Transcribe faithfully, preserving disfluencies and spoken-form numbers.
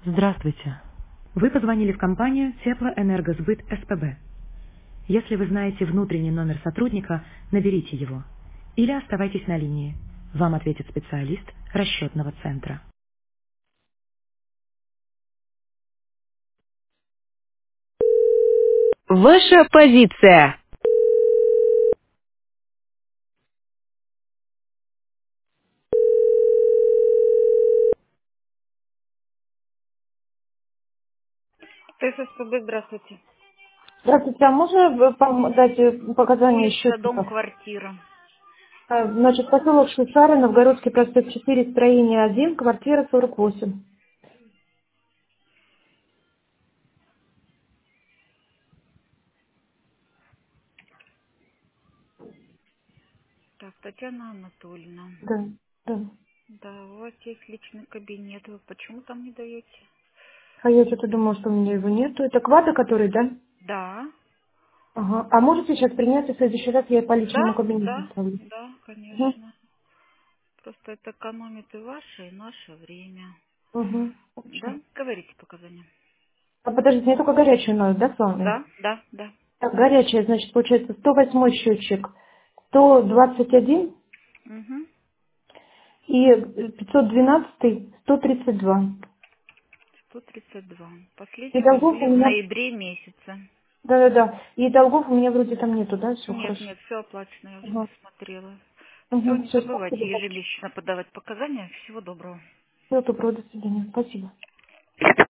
Здравствуйте. Вы позвонили в компанию Теплоэнергосбыт СПБ. Если вы знаете внутренний номер сотрудника, наберите его. Или оставайтесь на линии. Вам ответит специалист расчетного центра. Ваша позиция. ТССПБ, здравствуйте. Здравствуйте, а можно вы пом- дать э, показания Улица, дом, счетчика? квартира. Э, Значит, поселок Швейцария, Новгородский проспект четыре, строение один, квартира сорок восемь. Так, Татьяна Анатольевна. Да, да. Да, у вас есть личный кабинет. Вы почему там не даете? А я что-то думала, что у меня его нету. Это квада, который, да? Да. Ага. А можете сейчас принять, и в следующий раз я по личному Да, кабинету да, оставлю? да, Угу. конечно. Просто это экономит и ваше, и наше время. Угу. Хорошо. Да? Говорите показания. А подождите, мне только горячую надо, да, с вами? Да, да, да. Так, горячая, значит, получается сто восьмой счетчик, сто двадцать один Угу. и пятьсот двенадцать, сто тридцать два. сто тридцать два. И Последние у вас долгов были у в меня... ноябре месяце. Да-да-да. И долгов у меня вроде там нету, да? Все Нет, хорошо. нет, все оплачено, я уже Ага. посмотрела. Все, Угу. не Все, забывайте спасибо. ежемесячно подавать показания. Всего доброго. Всего доброго, до свидания. Спасибо.